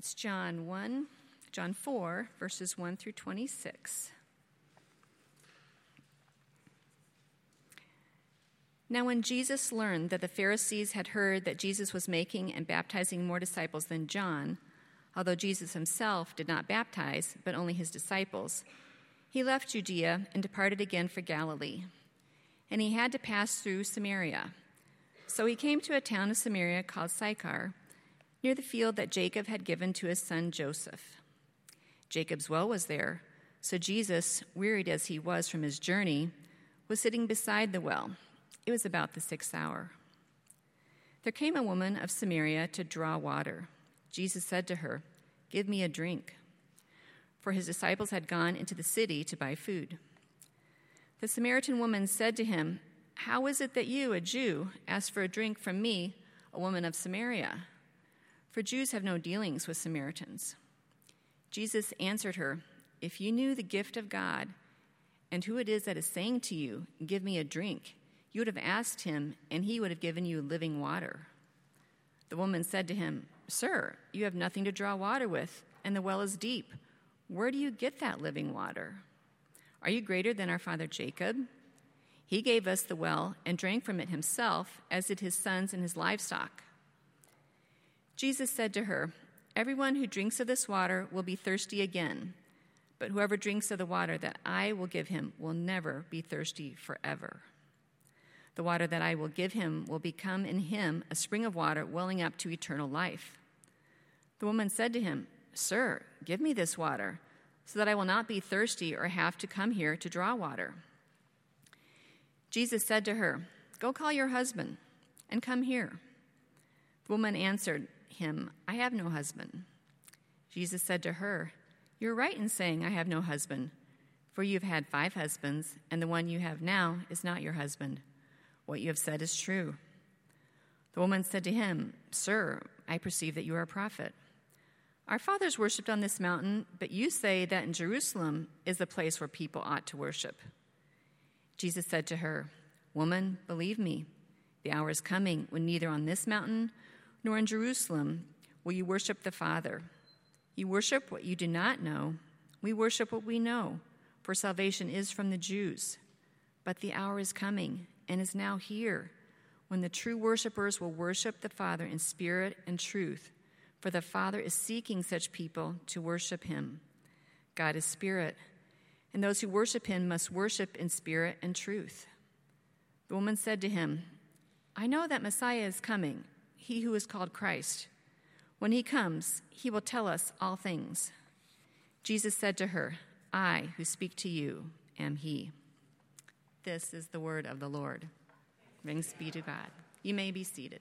That's John 4, verses 1 through 26. Now when Jesus learned that the Pharisees had heard that Jesus was making and baptizing more disciples than John, although Jesus himself did not baptize, but only his disciples, he left Judea and departed again for Galilee. And he had to pass through Samaria. So he came to a town of Samaria called Sychar, near the field that Jacob had given to his son Joseph. Jacob's well was there, so Jesus, wearied as he was from his journey, was sitting beside the well. It was about the 6th hour. There came a woman of Samaria to draw water. Jesus said to her, "Give me a drink," for his disciples had gone into the city to buy food. The Samaritan woman said to him, "How is it that you, a Jew, ask for a drink from me, a woman of Samaria? For Jews have no dealings with Samaritans." Jesus answered her, "If you knew the gift of God and who it is that is saying to you, 'Give me a drink,' you would have asked him, and he would have given you living water." The woman said to him, "Sir, you have nothing to draw water with, and the well is deep. Where do you get that living water? Are you greater than our father Jacob? He gave us the well and drank from it himself, as did his sons and his livestock." Jesus said to her, "Everyone who drinks of this water will be thirsty again, but whoever drinks of the water that I will give him will never be thirsty forever. The water that I will give him will become in him a spring of water welling up to eternal life." The woman said to him, "Sir, give me this water, so that I will not be thirsty or have to come here to draw water." Jesus said to her, "Go call your husband and come here." The woman answered him, "I have no husband." Jesus said to her, "You're right in saying, 'I have no husband,' for you've had 5 husbands, and the one you have now is not your husband. What you have said is true." The woman said to him, "Sir, I perceive that you are a prophet. Our fathers worshipped on this mountain, but you say that in Jerusalem is the place where people ought to worship." Jesus said to her, "Woman, believe me, the hour is coming when neither on this mountain nor in Jerusalem will you worship the Father. You worship what you do not know. We worship what we know, for salvation is from the Jews. But the hour is coming, and is now here, when the true worshipers will worship the Father in spirit and truth, for the Father is seeking such people to worship him. God is spirit, and those who worship him must worship in spirit and truth." The woman said to him, "I know that Messiah is coming, he who is called Christ. When he comes, he will tell us all things." Jesus said to her, "I who speak to you am he." This is the word of the Lord. Thanks be to God. You may be seated.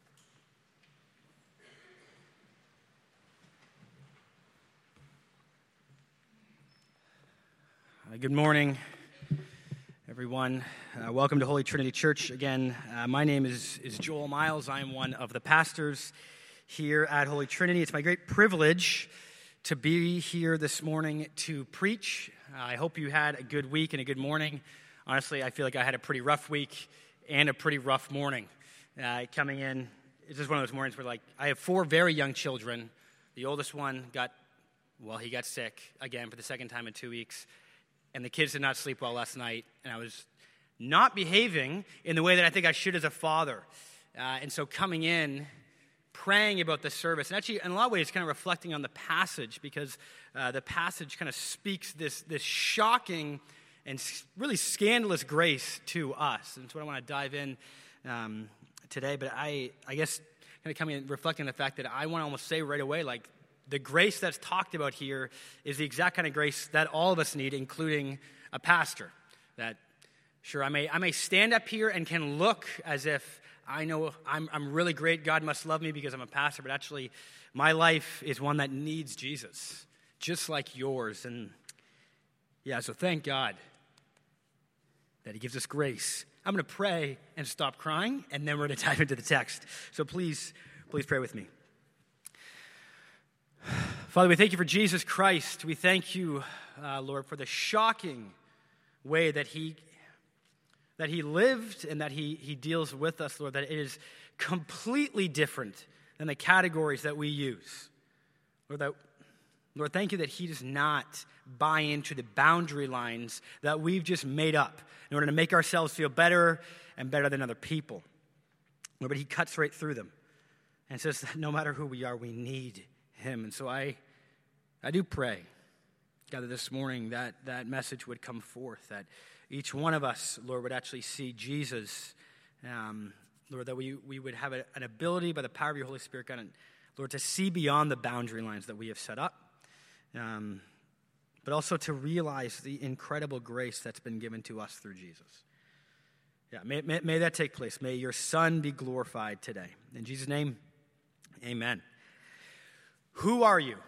Good morning, everyone. Welcome to Holy Trinity Church again. My name is Joel Miles. I'm one of the pastors here at Holy Trinity. It's my great privilege to be here this morning to preach. I hope you had a good week and a good morning. Honestly, I feel like I had a pretty rough week and a pretty rough morning. Coming in, it's just one of those mornings where, I have 4 very young children. The oldest one he got sick again for the second time in 2 weeks. And the kids did not sleep well last night. And I was not behaving in the way that I think I should as a father. And so coming in, praying about the service, and actually in a lot of ways kind of reflecting on the passage, because the passage kind of speaks this shocking and really scandalous grace to us. And that's what I want to dive in today. But I guess kind of coming and reflecting on the fact that I want to almost say right away, the grace that's talked about here is the exact kind of grace that all of us need, including a pastor. That, sure, I may stand up here and can look as if I know I'm really great, God must love me because I'm a pastor, but actually my life is one that needs Jesus, just like yours. And yeah, so thank God that he gives us grace. I'm going to pray and stop crying, and then we're going to dive into the text. So please pray with me. Father, we thank you for Jesus Christ. We thank you, Lord, for the shocking way that he lived and that he deals with us, Lord, that it is completely different than the categories that we use. Lord, thank you that he does not buy into the boundary lines that we've just made up in order to make ourselves feel better and better than other people. Lord, but he cuts right through them and says that no matter who we are, we need him. And so I do pray, God, that this morning that message would come forth, that each one of us, Lord, would actually see Jesus. Lord, that we would have an ability by the power of your Holy Spirit, God, Lord, to see beyond the boundary lines that we have set up, but also to realize the incredible grace that's been given to us through Jesus. Yeah, may that take place. May your Son be glorified today. In Jesus' name, amen. Who are you?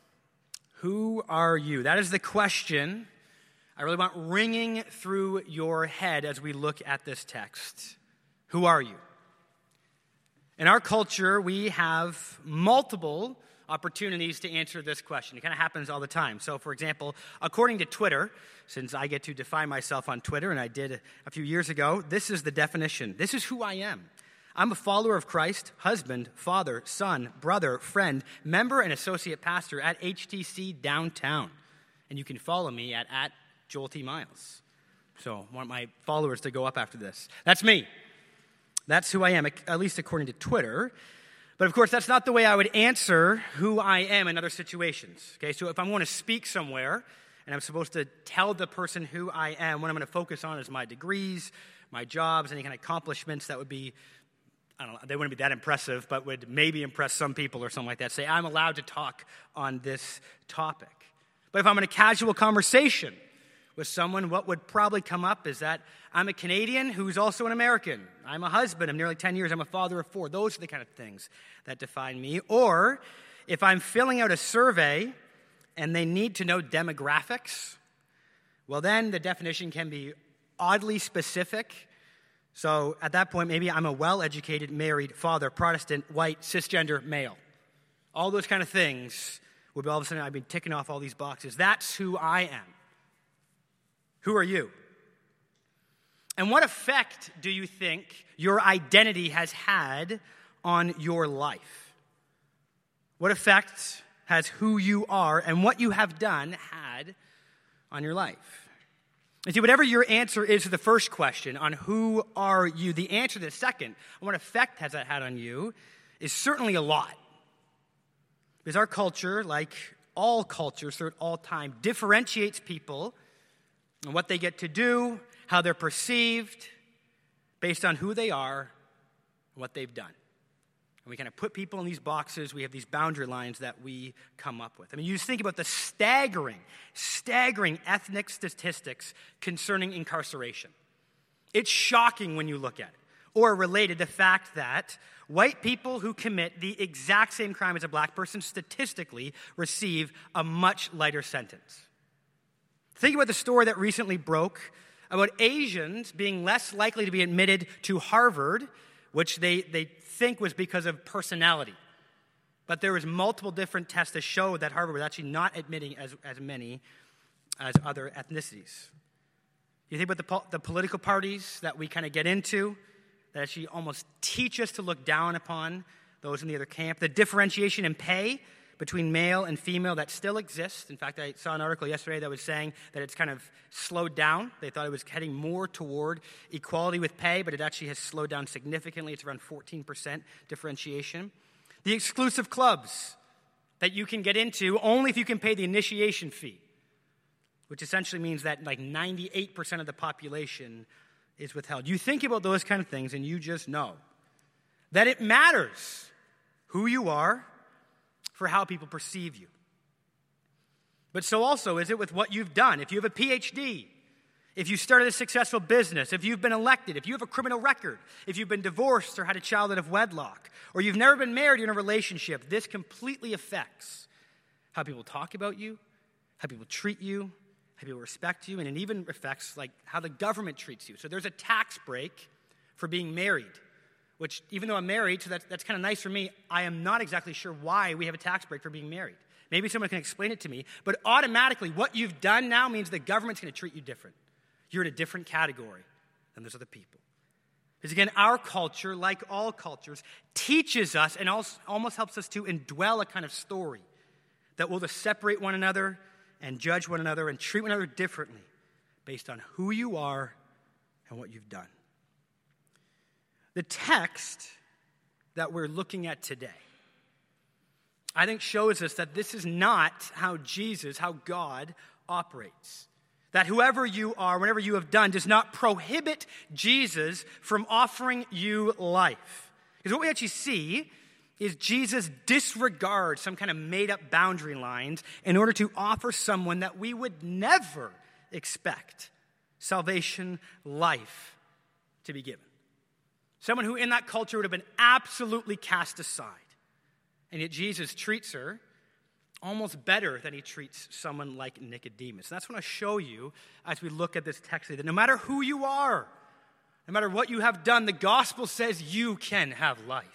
Who are you? That is the question I really want ringing through your head as we look at this text. Who are you? In our culture, we have multiple opportunities to answer this question. It kind of happens all the time. So, for example, according to Twitter, since I get to define myself on Twitter, and I did a few years ago, this is the definition. This is who I am. I'm a follower of Christ, husband, father, son, brother, friend, member, and associate pastor at HTC Downtown. And you can follow me at Joel T. Miles. So I want my followers to go up after this. That's me. That's who I am, at least according to Twitter. But of course, that's not the way I would answer who I am in other situations. Okay, so if I'm going to speak somewhere and I'm supposed to tell the person who I am, what I'm going to focus on is my degrees, my jobs, any kind of accomplishments that would be, I don't know, they wouldn't be that impressive, but would maybe impress some people or something like that. Say, I'm allowed to talk on this topic. But if I'm in a casual conversation with someone, what would probably come up is that I'm a Canadian who's also an American. I'm a husband of nearly 10 years. I'm a father of 4. Those are the kind of things that define me. Or if I'm filling out a survey and they need to know demographics, well, then the definition can be oddly specific. So at that point, maybe I'm a well-educated, married, father, Protestant, white, cisgender, male. All those kind of things would be all of a sudden I've been ticking off all these boxes. That's who I am. Who are you? And what effect do you think your identity has had on your life? What effect has who you are and what you have done had on your life? And see, whatever your answer is to the first question on who are you, the answer to the second, and what effect has that had on you, is certainly a lot. Because our culture, like all cultures throughout all time, differentiates people and what they get to do, how they're perceived, based on who they are and what they've done. And we kind of put people in these boxes. We have these boundary lines that we come up with. I mean, you just think about the staggering ethnic statistics concerning incarceration. It's shocking when you look at it. Or related, the fact that white people who commit the exact same crime as a black person statistically receive a much lighter sentence. Think about the story that recently broke about Asians being less likely to be admitted to Harvard, which they think was because of personality. But there was multiple different tests that showed that Harvard was actually not admitting as many as other ethnicities. You think about the political parties that we kind of get into, that actually almost teach us to look down upon those in the other camp. The differentiation in pay between male and female that still exists. In fact, I saw an article yesterday that was saying that it's kind of slowed down. They thought it was heading more toward equality with pay, but it actually has slowed down significantly. It's around 14% differentiation. The exclusive clubs that you can get into only if you can pay the initiation fee, which essentially means that like 98% of the population is withheld. You think about those kind of things and you just know that it matters who you are for how people perceive you. But so also is it with what you've done. If you have a PhD, if you started a successful business, if you've been elected, if you have a criminal record, if you've been divorced or had a child out of wedlock, or you've never been married in a relationship, this completely affects how people talk about you, how people treat you, how people respect you, and it even affects like how the government treats you. So there's a tax break for being married, which even though I'm married, so that's kind of nice for me, I am not exactly sure why we have a tax break for being married. Maybe someone can explain it to me, but automatically what you've done now means the government's going to treat you different. You're in a different category than those other people. Because again, our culture, like all cultures, teaches us and almost helps us to indwell a kind of story that will just separate one another and judge one another and treat one another differently based on who you are and what you've done. The text that we're looking at today, I think, shows us that this is not how God operates. That whoever you are, whatever you have done, does not prohibit Jesus from offering you life. Because what we actually see is Jesus disregards some kind of made-up boundary lines in order to offer someone that we would never expect salvation, life, to be given. Someone who in that culture would have been absolutely cast aside. And yet Jesus treats her almost better than he treats someone like Nicodemus. And that's what I show you as we look at this text today. That no matter who you are, no matter what you have done, the gospel says you can have life.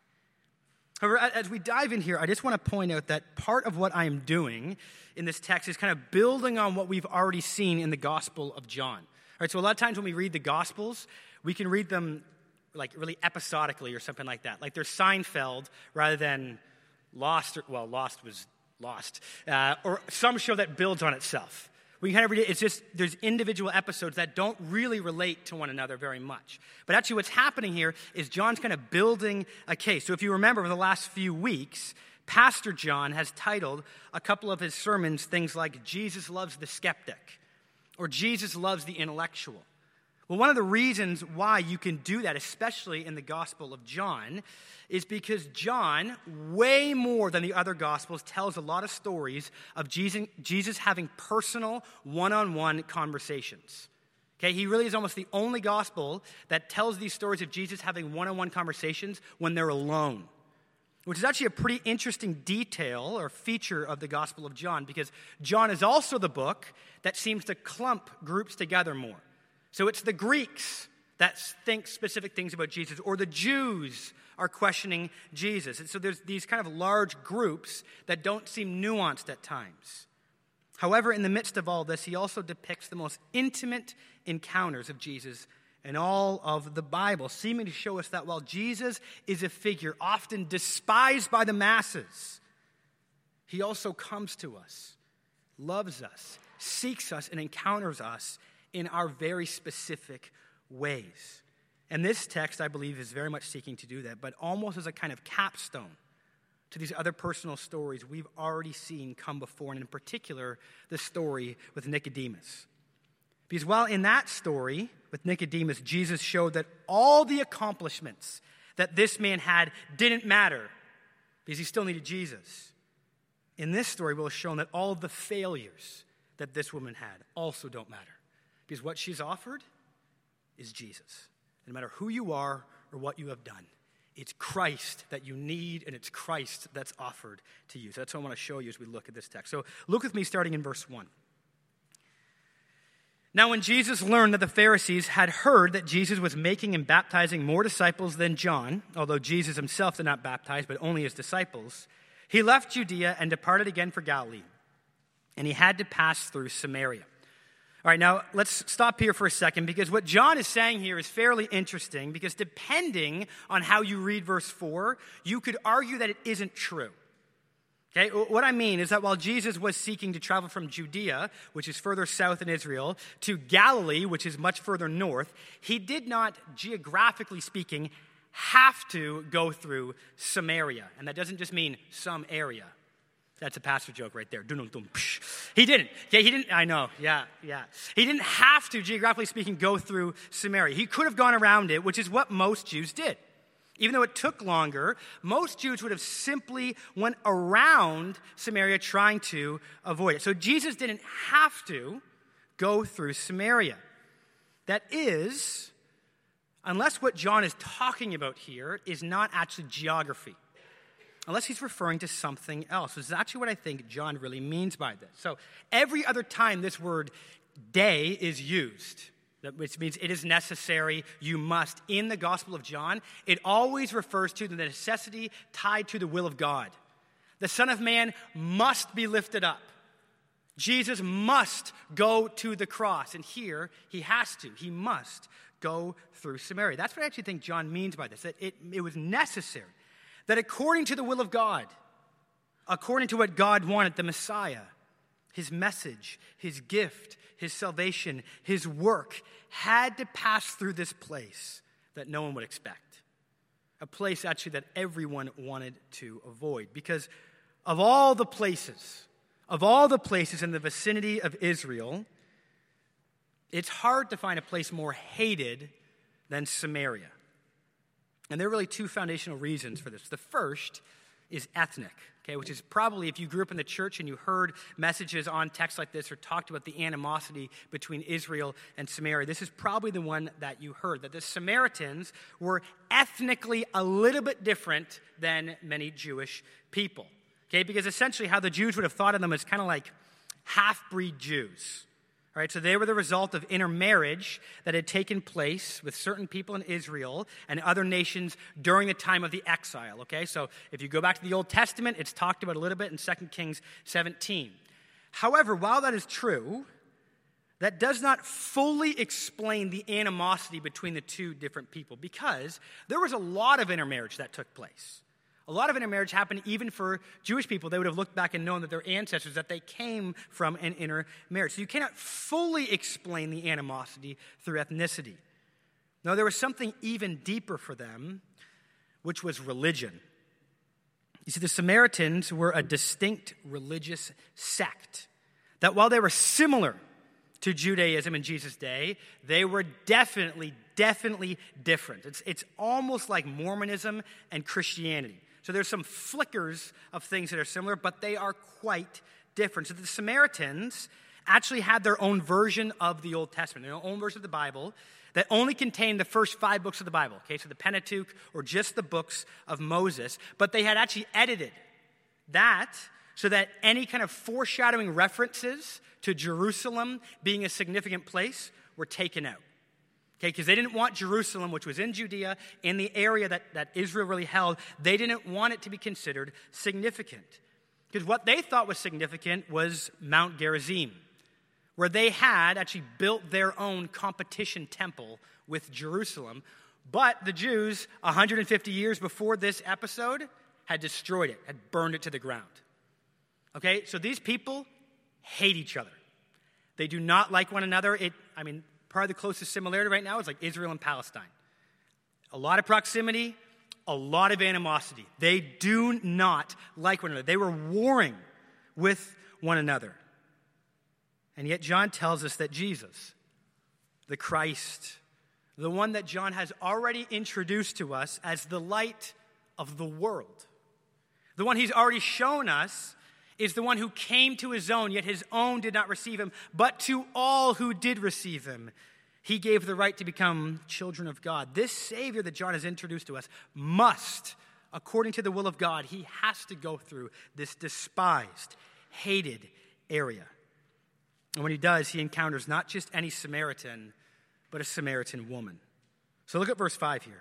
However, as we dive in here, I just want to point out that part of what I am doing in this text is kind of building on what we've already seen in the Gospel of John. All right, so a lot of times when we read the Gospels, we can read them like really episodically or something like that. Like there's Seinfeld rather than Lost, Lost was Lost, or some show that builds on itself. We kind of read it, it's just there's individual episodes that don't really relate to one another very much. But actually what's happening here is John's kind of building a case. So if you remember over the last few weeks, Pastor John has titled a couple of his sermons things like Jesus loves the skeptic or Jesus loves the intellectual. Well, one of the reasons why you can do that, especially in the Gospel of John, is because John, way more than the other Gospels, tells a lot of stories of Jesus having personal, one-on-one conversations. Okay, he really is almost the only Gospel that tells these stories of Jesus having one-on-one conversations when they're alone, which is actually a pretty interesting detail or feature of the Gospel of John, because John is also the book that seems to clump groups together more. So it's the Greeks that think specific things about Jesus, or the Jews are questioning Jesus. And so there's these kind of large groups that don't seem nuanced at times. However, in the midst of all this, he also depicts the most intimate encounters of Jesus in all of the Bible, seeming to show us that while Jesus is a figure often despised by the masses, he also comes to us, loves us, seeks us, and encounters us in our very specific ways. And this text, I believe, is very much seeking to do that, but almost as a kind of capstone to these other personal stories we've already seen come before, and in particular, the story with Nicodemus. Because while in that story with Nicodemus, Jesus showed that all the accomplishments that this man had didn't matter because he still needed Jesus. In this story, we'll have shown that all of the failures that this woman had also don't matter. Because what she's offered is Jesus. No matter who you are or what you have done, it's Christ that you need, and it's Christ that's offered to you. So that's what I want to show you as we look at this text. So look with me starting in verse 1. Now when Jesus learned that the Pharisees had heard that Jesus was making and baptizing more disciples than John, although Jesus himself did not baptize, but only his disciples, he left Judea and departed again for Galilee. And he had to pass through Samaria. All right, now let's stop here for a second, because what John is saying here is fairly interesting, because depending on how you read verse 4, you could argue that it isn't true. Okay, what I mean is that while Jesus was seeking to travel from Judea, which is further south in Israel, to Galilee, which is much further north, he did not, geographically speaking, have to go through Samaria. And that doesn't just mean some area. That's a pastor joke right there. He didn't. Yeah, he didn't. I know. Yeah. He didn't have to, geographically speaking, go through Samaria. He could have gone around it, which is what most Jews did. Even though it took longer, most Jews would have simply went around Samaria trying to avoid it. So Jesus didn't have to go through Samaria. That is, unless what John is talking about here is not actually geography. Unless he's referring to something else. This is actually what I think John really means by this. So every other time this word day is used, which means it is necessary, you must, in the Gospel of John, it always refers to the necessity tied to the will of God. The Son of Man must be lifted up. Jesus must go to the cross. And here, he has to. He must go through Samaria. That's what I actually think John means by this, that it was necessary. That according to the will of God, according to what God wanted, the Messiah, his message, his gift, his salvation, his work had to pass through this place that no one would expect. A place actually that everyone wanted to avoid. Because of all the places in the vicinity of Israel, it's hard to find a place more hated than Samaria. And there are really two foundational reasons for this. The first is ethnic, okay, which is probably, if you grew up in the church and you heard messages on texts like this or talked about the animosity between Israel and Samaria, this is probably the one that you heard, that the Samaritans were ethnically a little bit different than many Jewish people, okay, because essentially how the Jews would have thought of them as kind of like half-breed Jews. All right, so they were the result of intermarriage that had taken place with certain people in Israel and other nations during the time of the exile, okay? So if you go back to the Old Testament, it's talked about a little bit in 2 Kings 17. However, while that is true, that does not fully explain the animosity between the two different people, because there was a lot of intermarriage that took place. A lot of intermarriage happened even for Jewish people. They would have looked back and known that their ancestors, that they came from an intermarriage. So you cannot fully explain the animosity through ethnicity. No, there was something even deeper for them, which was religion. You see, the Samaritans were a distinct religious sect that while they were similar to Judaism in Jesus' day, they were definitely different. It's almost like Mormonism and Christianity. So there's some flickers of things that are similar, but they are quite different. So the Samaritans actually had their own version of the Old Testament, their own version of the Bible that only contained the first 5 books of the Bible, okay? So the Pentateuch or just the books of Moses, but they had actually edited that so that any kind of foreshadowing references to Jerusalem being a significant place were taken out. Okay, because they didn't want Jerusalem, which was in Judea, in the area that Israel really held, they didn't want it to be considered significant. Because what they thought was significant was Mount Gerizim, where they had actually built their own competition temple with Jerusalem. But the Jews, 150 years before this episode, had destroyed it, had burned it to the ground. Okay, so these people hate each other. They do not like one another. Probably the closest similarity right now is like Israel and Palestine. A lot of proximity, a lot of animosity. They do not like one another. They were warring with one another. And yet John tells us that Jesus, the Christ, the one that John has already introduced to us as the light of the world, the one he's already shown us is the one who came to his own, yet his own did not receive him. But to all who did receive him, he gave the right to become children of God. This Savior that John has introduced to us must, according to the will of God, he has to go through this despised, hated area. And when he does, he encounters not just any Samaritan, but a Samaritan woman. So look at verse 5 here.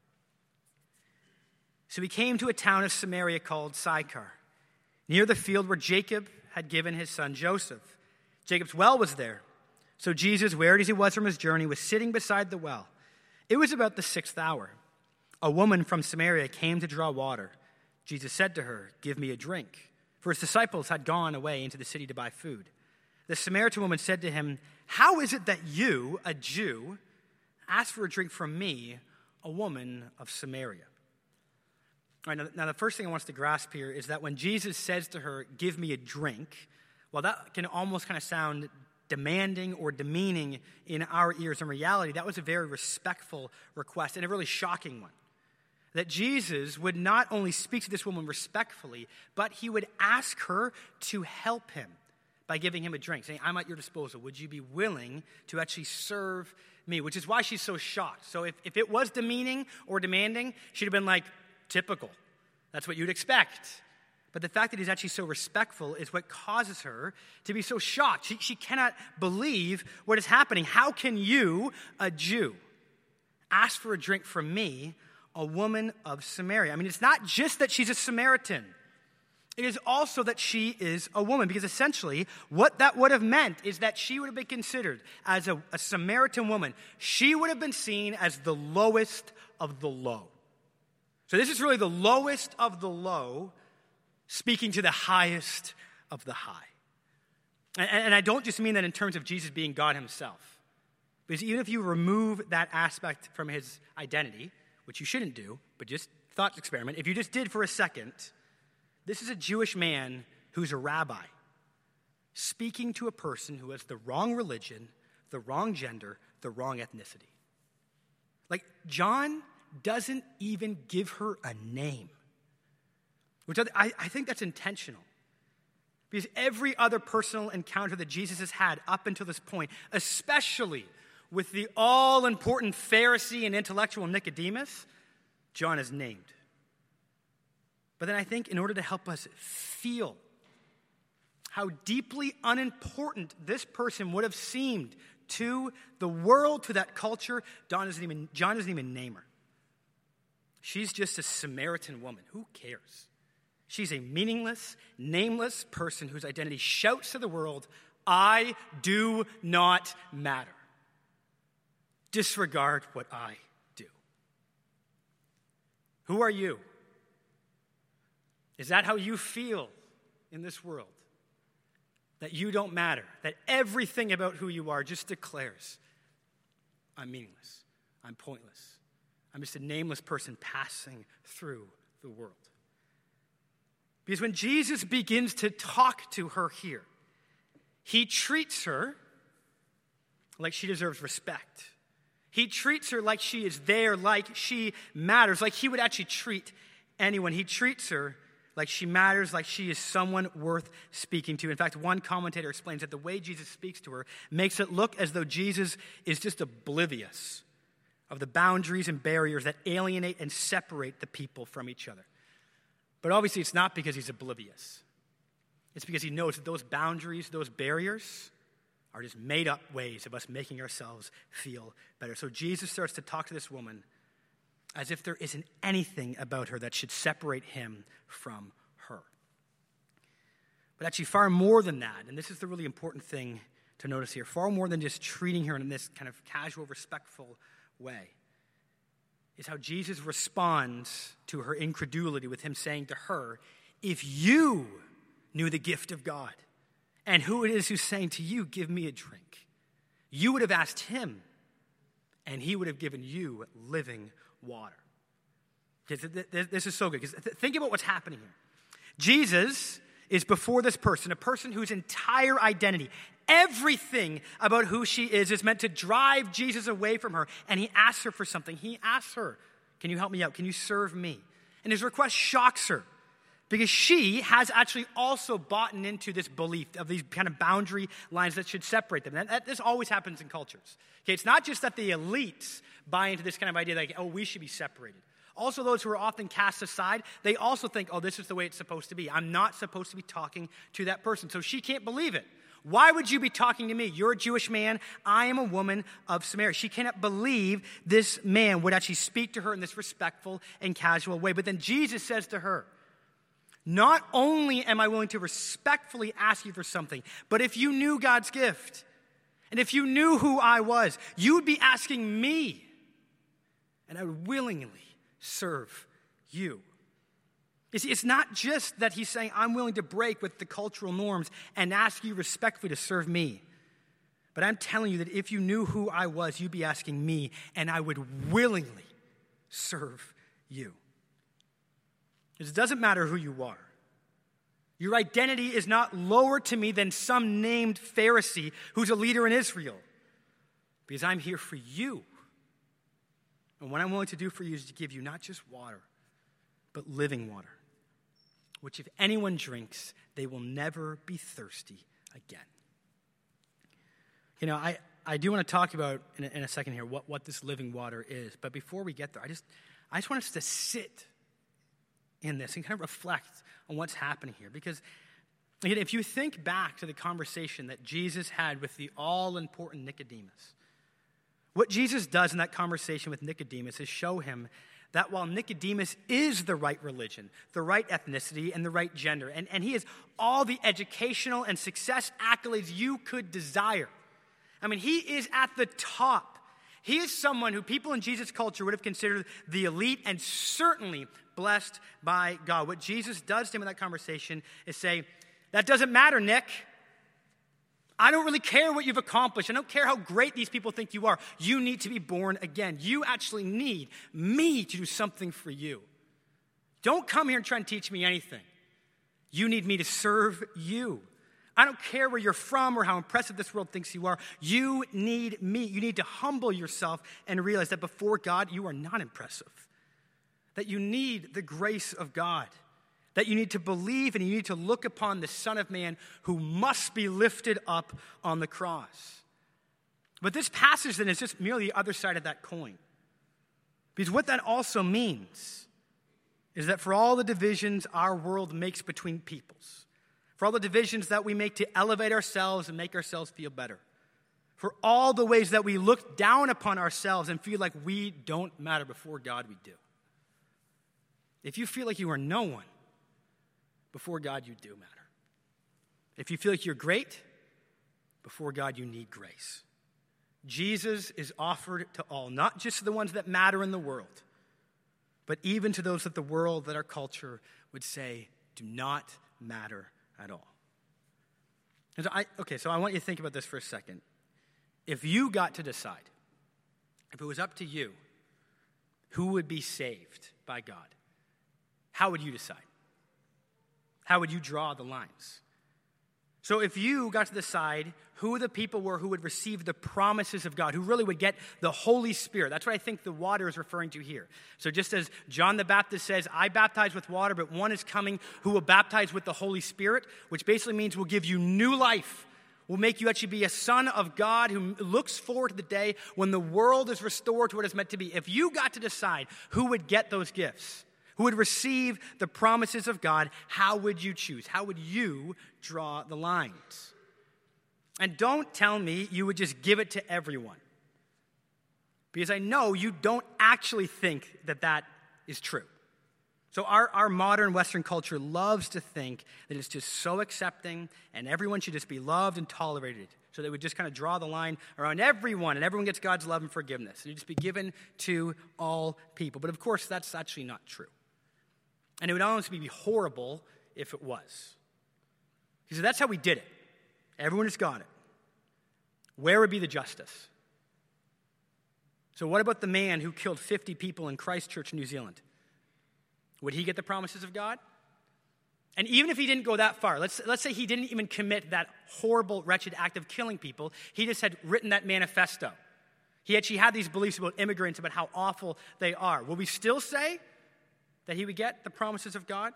So he came to a town of Samaria called Sychar, near the field where Jacob had given his son Joseph. Jacob's well was there. So Jesus, wearied as he was from his journey, was sitting beside the well. It was about the 6th hour. A woman from Samaria came to draw water. Jesus said to her, "Give me a drink," for his disciples had gone away into the city to buy food. The Samaritan woman said to him, "How is it that you, a Jew, ask for a drink from me, a woman of Samaria?" All right, now the first thing I want us to grasp here is that when Jesus says to her, "Give me a drink," well, that can almost kind of sound demanding or demeaning in our ears. In reality, that was a very respectful request and a really shocking one. That Jesus would not only speak to this woman respectfully, but he would ask her to help him by giving him a drink, saying, "I'm at your disposal. Would you be willing to actually serve me?" Which is why she's so shocked. So if it was demeaning or demanding, she'd have been like, typical. That's what you'd expect. But the fact that he's actually so respectful is what causes her to be so shocked. She cannot believe what is happening. How can you, a Jew, ask for a drink from me, a woman of Samaria? I mean, it's not just that she's a Samaritan. It is also that she is a woman, because essentially what that would have meant is that she would have been considered as a Samaritan woman. She would have been seen as the lowest of the low. So this is really the lowest of the low speaking to the highest of the high. And I don't just mean that in terms of Jesus being God himself. Because even if you remove that aspect from his identity, which you shouldn't do, but just thought experiment, if you just did for a second, this is a Jewish man who's a rabbi speaking to a person who has the wrong religion, the wrong gender, the wrong ethnicity. Like, John doesn't even give her a name, which I think that's intentional. Because every other personal encounter that Jesus has had up until this point, especially with the all-important Pharisee and intellectual Nicodemus, John is named. But then I think in order to help us feel how deeply unimportant this person would have seemed to the world, to that culture, John doesn't even name her. She's just a Samaritan woman. Who cares? She's a meaningless, nameless person whose identity shouts to the world, I do not matter. Disregard what I do. Who are you? Is that how you feel in this world? That you don't matter, that everything about who you are just declares, I'm meaningless, I'm pointless, I'm just a nameless person passing through the world. Because when Jesus begins to talk to her here, he treats her like she deserves respect. He treats her like she is there, like she matters, like he would actually treat anyone. He treats her like she matters, like she is someone worth speaking to. In fact, one commentator explains that the way Jesus speaks to her makes it look as though Jesus is just oblivious of the boundaries and barriers that alienate and separate the people from each other. But obviously it's not because he's oblivious. It's because he knows that those boundaries, those barriers, are just made up ways of us making ourselves feel better. So Jesus starts to talk to this woman as if there isn't anything about her that should separate him from her. But actually far more than that, and this is the really important thing to notice here, far more than just treating her in this kind of casual, respectful way, is how Jesus responds to her incredulity with him saying to her, if you knew the gift of God and who it is who's saying to you, give me a drink, you would have asked him and he would have given you living water. This is so good, because think about what's happening here. Jesus is before this person, a person whose entire identity, everything about who she is meant to drive Jesus away from her, and he asks her for something. He asks her, can you help me out? Can you serve me? And his request shocks her, because she has actually also bought into this belief of these kind of boundary lines that should separate them. This always happens in cultures. Okay, it's not just that the elites buy into this kind of idea like, oh, we should be separated. Also, those who are often cast aside, they also think, oh, this is the way it's supposed to be. I'm not supposed to be talking to that person. So she can't believe it. Why would you be talking to me? You're a Jewish man. I am a woman of Samaria. She cannot believe this man would actually speak to her in this respectful and casual way. But then Jesus says to her, not only am I willing to respectfully ask you for something, but if you knew God's gift, and if you knew who I was, you would be asking me, and I would willingly serve you. It's not just that he's saying, I'm willing to break with the cultural norms and ask you respectfully to serve me. But I'm telling you that if you knew who I was, you'd be asking me, and I would willingly serve you. It doesn't matter who you are. Your identity is not lower to me than some named Pharisee who's a leader in Israel, because I'm here for you. And what I'm willing to do for you is to give you not just water, but living water, which if anyone drinks, they will never be thirsty again. You know, I do want to talk about in a second here what this living water is. But before we get there, I just want us to sit in this and kind of reflect on what's happening here. Because again, if you think back to the conversation that Jesus had with the all-important Nicodemus, what Jesus does in that conversation with Nicodemus is show him that while Nicodemus is the right religion, the right ethnicity, and the right gender, and he has all the educational and success accolades you could desire. I mean, he is at the top. He is someone who people in Jesus' culture would have considered the elite and certainly blessed by God. What Jesus does to him in that conversation is say, that doesn't matter, Nick. I don't really care what you've accomplished. I don't care how great these people think you are. You need to be born again. You actually need me to do something for you. Don't come here and try and teach me anything. You need me to serve you. I don't care where you're from or how impressive this world thinks you are. You need me. You need to humble yourself and realize that before God, you are not impressive. That you need the grace of God. That you need to believe and you need to look upon the Son of Man who must be lifted up on the cross. But this passage then is just merely the other side of that coin. Because what that also means is that for all the divisions our world makes between peoples, for all the divisions that we make to elevate ourselves and make ourselves feel better, for all the ways that we look down upon ourselves and feel like we don't matter before God, we do. If you feel like you are no one, before God, you do matter. If you feel like you're great, before God, you need grace. Jesus is offered to all, not just to the ones that matter in the world, but even to those that the world, that our culture would say do not matter at all. And so I want you to think about this for a second. If you got to decide, if it was up to you, who would be saved by God, how would you decide? How would you draw the lines? So if you got to decide who the people were who would receive the promises of God, who really would get the Holy Spirit, that's what I think the water is referring to here. So just as John the Baptist says, I baptize with water, but one is coming who will baptize with the Holy Spirit, which basically means will give you new life, will make you actually be a son of God who looks forward to the day when the world is restored to what it's meant to be. If you got to decide who would get those gifts, who would receive the promises of God, how would you choose? How would you draw the lines? And don't tell me you would just give it to everyone. Because I know you don't actually think that that is true. So our modern Western culture loves to think that it's just so accepting and everyone should just be loved and tolerated. So they would just kind of draw the line around everyone and everyone gets God's love and forgiveness. And it'd just be given to all people. But of course, that's actually not true. And it would honestly be horrible if it was. He said, that's how we did it. Everyone just got it. Where would be the justice? So what about the man who killed 50 people in Christchurch, New Zealand? Would he get the promises of God? And even if he didn't go that far, let's say he didn't even commit that horrible, wretched act of killing people. He just had written that manifesto. He actually had these beliefs about immigrants, about how awful they are. Will we still say that he would get the promises of God?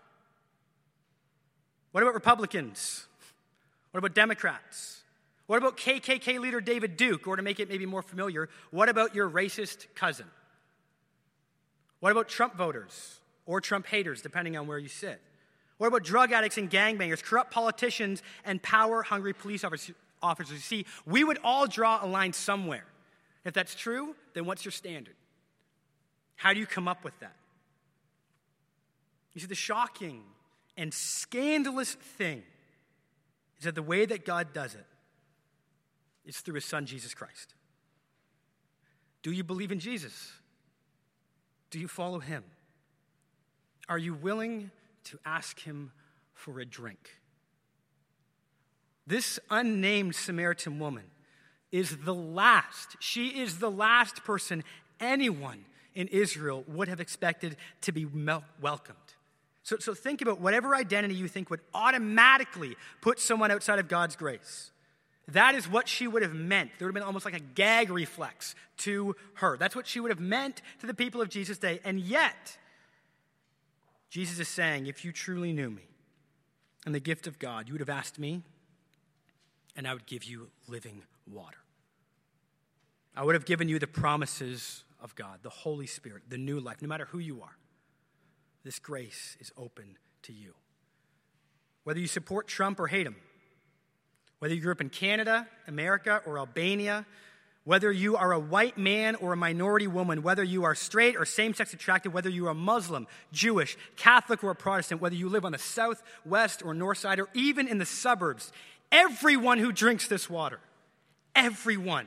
What about Republicans? What about Democrats? What about KKK leader David Duke? Or to make it maybe more familiar, what about your racist cousin? What about Trump voters or Trump haters, depending on where you sit? What about drug addicts and gangbangers, corrupt politicians, and power-hungry police officers? You see, we would all draw a line somewhere. If that's true, then what's your standard? How do you come up with that? You see, the shocking and scandalous thing is that the way that God does it is through his Son, Jesus Christ. Do you believe in Jesus? Do you follow him? Are you willing to ask him for a drink? This unnamed Samaritan woman is the last. She is the last person anyone in Israel would have expected to be welcomed. So think about whatever identity you think would automatically put someone outside of God's grace. That is what she would have meant. There would have been almost like a gag reflex to her. That's what she would have meant to the people of Jesus' day. And yet, Jesus is saying, if you truly knew me and the gift of God, you would have asked me, and I would give you living water. I would have given you the promises of God, the Holy Spirit, the new life, no matter who you are. This grace is open to you. Whether you support Trump or hate him, whether you grew up in Canada, America, or Albania, whether you are a white man or a minority woman, whether you are straight or same-sex attracted, whether you are Muslim, Jewish, Catholic, or a Protestant, whether you live on the south, west, or north side, or even in the suburbs, everyone who drinks this water, everyone,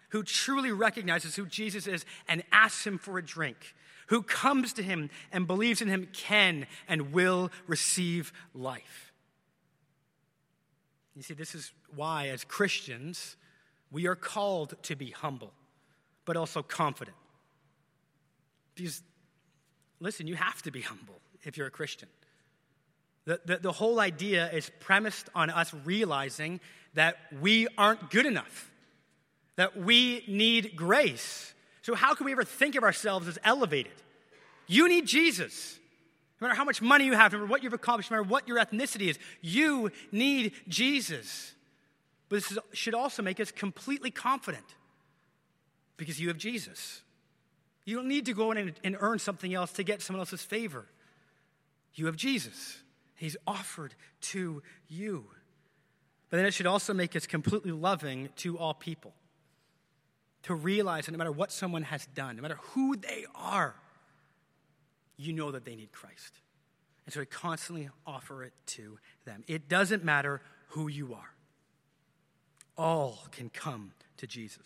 who truly recognizes who Jesus is and asks him for a drink, who comes to him and believes in him can and will receive life. You see, this is why, as Christians, we are called to be humble, but also confident. Because, listen, you have to be humble if you're a Christian. The whole idea is premised on us realizing that we aren't good enough, that we need grace. So how can we ever think of ourselves as elevated? You need Jesus. No matter how much money you have, no matter what you've accomplished, no matter what your ethnicity is, you need Jesus. But this should also make us completely confident because you have Jesus. You don't need to go in and earn something else to get someone else's favor. You have Jesus. He's offered to you. But then it should also make us completely loving to all people. To realize that no matter what someone has done, no matter who they are, you know that they need Christ. And so to constantly offer it to them. It doesn't matter who you are. All can come to Jesus.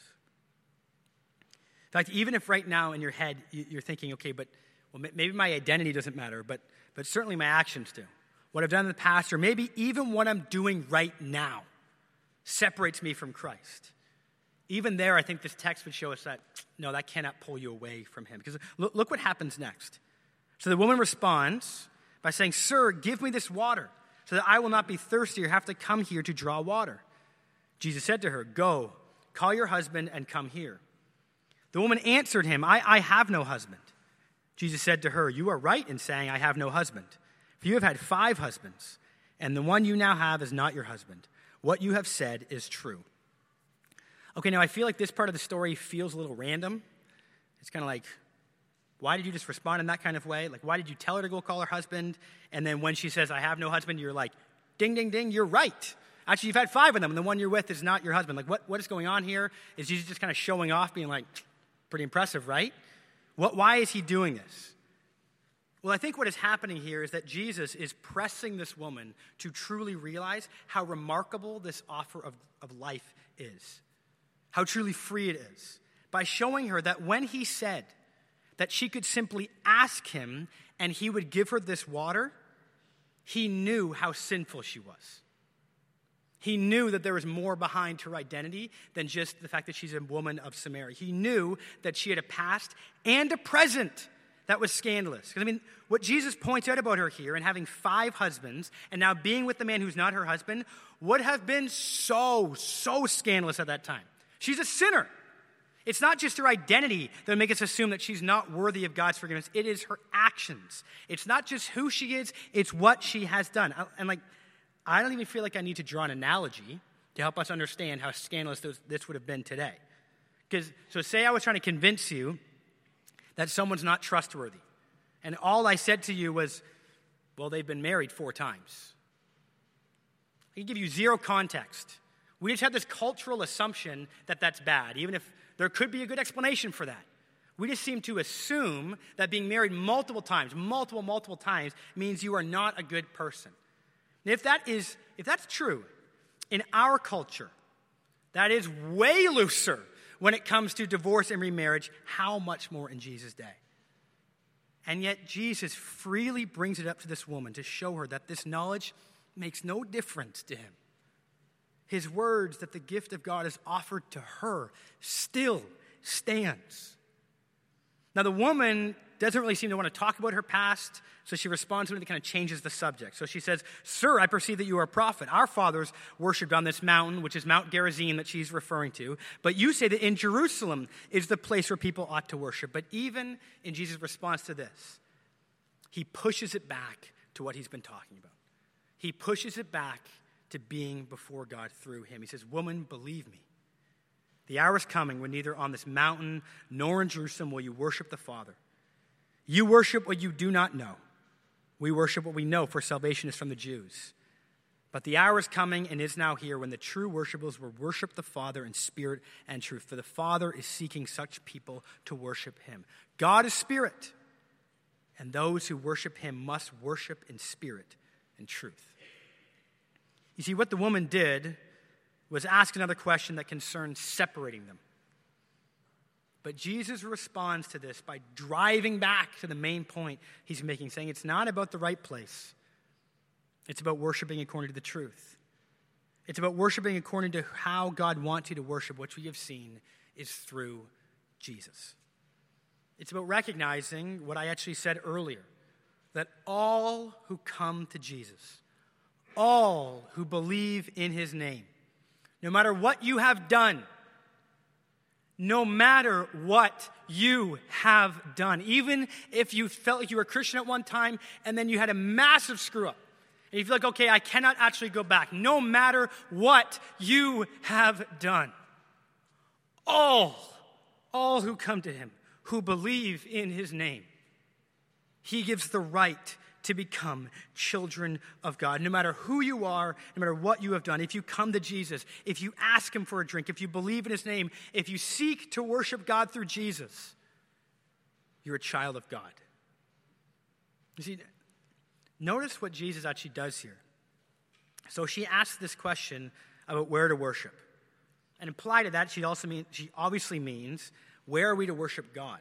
In fact, even if right now in your head you're thinking, okay, but maybe my identity doesn't matter, but certainly my actions do. What I've done in the past, or maybe even what I'm doing right now, separates me from Christ. Even there, I think this text would show us that, no, that cannot pull you away from him. Because look what happens next. So the woman responds by saying, "Sir, give me this water, so that I will not be thirsty or have to come here to draw water." Jesus said to her, "Go, call your husband and come here." The woman answered him, I have no husband." Jesus said to her, "You are right in saying, 'I have no husband.' For you have had 5 husbands, and the one you now have is not your husband. What you have said is true." Okay, now I feel like this part of the story feels a little random. It's kind of like, why did you just respond in that kind of way? Like, why did you tell her to go call her husband? And then when she says, "I have no husband," you're like, ding, ding, ding, you're right. Actually, you've had 5 of them, and the one you're with is not your husband. Like, what is going on here? Is Jesus just kind of showing off, being like, pretty impressive, right? Why is he doing this? Well, I think what is happening here is that Jesus is pressing this woman to truly realize how remarkable this offer of life is, how truly free it is, by showing her that when he said that she could simply ask him and he would give her this water, he knew how sinful she was. He knew that there was more behind her identity than just the fact that she's a woman of Samaria. He knew that she had a past and a present that was scandalous. Because, I mean, what Jesus points out about her here and having 5 husbands and now being with the man who's not her husband would have been so scandalous at that time. She's a sinner. It's not just her identity that would make us assume that she's not worthy of God's forgiveness. It is her actions. It's not just who she is, it's what she has done. And I don't even feel like I need to draw an analogy to help us understand how scandalous this would have been today. So say I was trying to convince you that someone's not trustworthy. And all I said to you was, well, they've been married 4 times. I can give you 0 context. We just have this cultural assumption that that's bad, even if there could be a good explanation for that. We just seem to assume that being married multiple times means you are not a good person. And if that's true, in our culture, that is way looser when it comes to divorce and remarriage, how much more in Jesus' day? And yet Jesus freely brings it up to this woman to show her that this knowledge makes no difference to him. His words that the gift of God is offered to her still stands. Now the woman doesn't really seem to want to talk about her past, so she responds to it and kind of changes the subject. So she says, "Sir, I perceive that you are a prophet. Our fathers worshipped on this mountain," which is Mount Gerizim that she's referring to. "But you say that in Jerusalem is the place where people ought to worship." But even in Jesus' response to this, he pushes it back to what he's been talking about. He pushes it back to being before God through him. He says, "Woman, believe me. The hour is coming when neither on this mountain nor in Jerusalem will you worship the Father. You worship what you do not know. We worship what we know, for salvation is from the Jews. But the hour is coming and is now here when the true worshipers will worship the Father in spirit and truth. For the Father is seeking such people to worship him. God is spirit, and those who worship him must worship in spirit and truth." You see, what the woman did was ask another question that concerned separating them. But Jesus responds to this by driving back to the main point he's making, saying it's not about the right place. It's about worshiping according to the truth. It's about worshiping according to how God wants you to worship, which we have seen is through Jesus. It's about recognizing what I actually said earlier, that all who come to Jesus, all who believe in his name, no matter what you have done, no matter what you have done, even if you felt like you were a Christian at one time and then you had a massive screw up, and you feel like, okay, I cannot actually go back, no matter what you have done, all who come to him, who believe in his name, he gives the right to become children of God. No matter who you are, no matter what you have done, if you come to Jesus, if you ask him for a drink, if you believe in his name, if you seek to worship God through Jesus, you're a child of God. You see, notice what Jesus actually does here. So she asks this question about where to worship. And implied to that, she obviously means, where are we to worship God?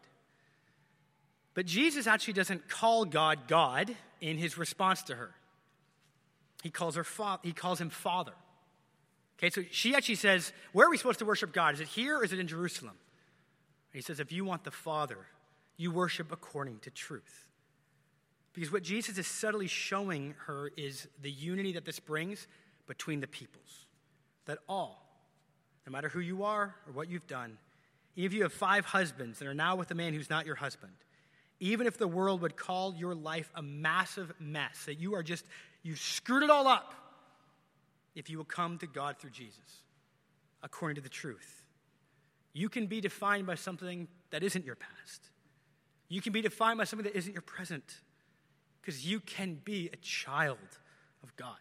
But Jesus actually doesn't call God God in his response to her. He calls him Father. Okay, so she actually says, where are we supposed to worship God? Is it here or is it in Jerusalem? And he says, if you want the Father, you worship according to truth. Because what Jesus is subtly showing her is the unity that this brings between the peoples. That all, no matter who you are or what you've done, even if you have 5 husbands and are now with a man who's not your husband, even if the world would call your life a massive mess, that you've screwed it all up, if you will come to God through Jesus, according to the truth. You can be defined by something that isn't your past. You can be defined by something that isn't your present, because you can be a child of God.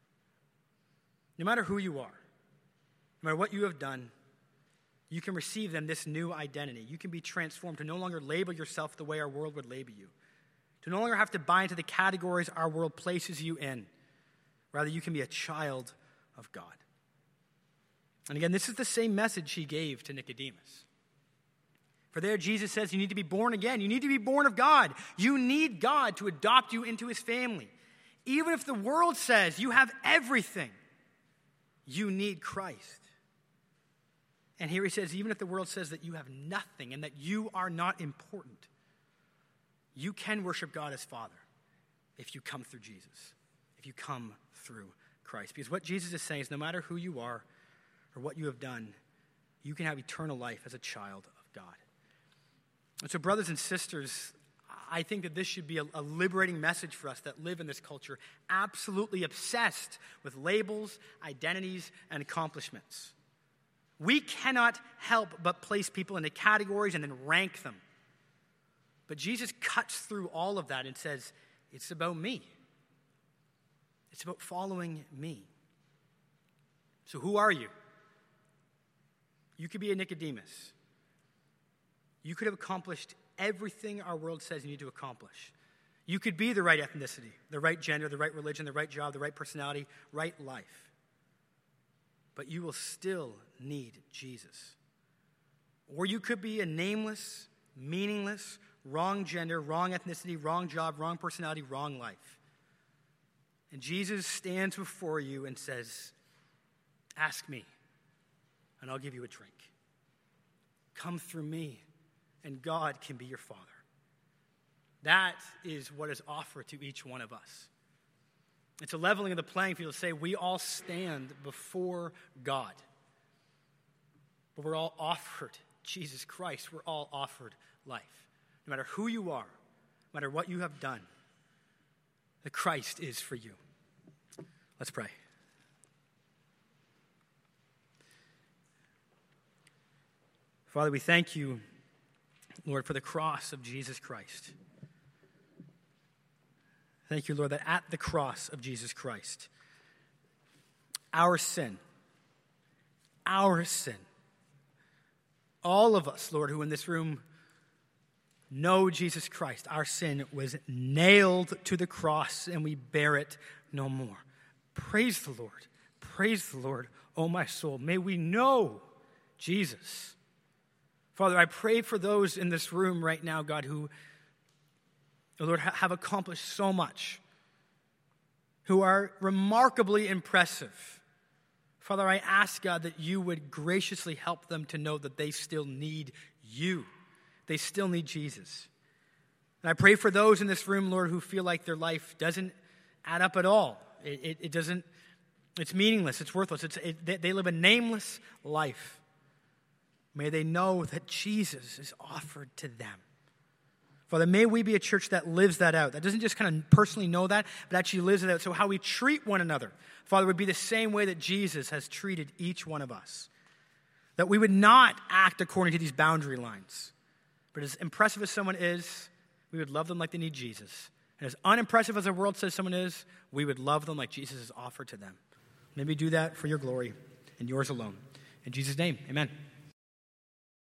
No matter who you are, no matter what you have done, you can receive them this new identity. You can be transformed to no longer label yourself the way our world would label you, to no longer have to buy into the categories our world places you in. Rather, you can be a child of God. And again, this is the same message he gave to Nicodemus. For there, Jesus says you need to be born again. You need to be born of God. You need God to adopt you into his family. Even if the world says you have everything, you need Christ. And here he says, even if the world says that you have nothing and that you are not important, you can worship God as Father if you come through Jesus, if you come through Christ. Because what Jesus is saying is no matter who you are or what you have done, you can have eternal life as a child of God. And so, brothers and sisters, I think that this should be a liberating message for us that live in this culture absolutely obsessed with labels, identities, and accomplishments. We cannot help but place people into categories and then rank them. But Jesus cuts through all of that and says, it's about me. It's about following me. So who are you? You could be a Nicodemus. You could have accomplished everything our world says you need to accomplish. You could be the right ethnicity, the right gender, the right religion, the right job, the right personality, right life. But you will still need Jesus. Or you could be a nameless, meaningless, wrong gender, wrong ethnicity, wrong job, wrong personality, wrong life. And Jesus stands before you and says, ask me, and I'll give you a drink. Come through me, and God can be your Father. That is what is offered to each one of us. It's a leveling of the playing field to say we all stand before God. But we're all offered Jesus Christ. We're all offered life. No matter who you are, no matter what you have done, the Christ is for you. Let's pray. Father, we thank you, Lord, for the cross of Jesus Christ. Thank you, Lord, that at the cross of Jesus Christ, our sin, all of us, Lord, who in this room know Jesus Christ, our sin was nailed to the cross and we bear it no more. Praise the Lord, oh my soul. May we know Jesus. Father, I pray for those in this room right now, God, who, Lord, have accomplished so much, who are remarkably impressive. Father, I ask, God, that you would graciously help them to know that they still need you. They still need Jesus. And I pray for those in this room, Lord, who feel like their life doesn't add up at all. It doesn't, it's meaningless, it's worthless. They live a nameless life. May they know that Jesus is offered to them. Father, may we be a church that lives that out, that doesn't just kind of personally know that, but actually lives it out. So how we treat one another, Father, would be the same way that Jesus has treated each one of us. That we would not act according to these boundary lines. But as impressive as someone is, we would love them like they need Jesus. And as unimpressive as the world says someone is, we would love them like Jesus has offered to them. May we do that for your glory and yours alone. In Jesus' name, amen.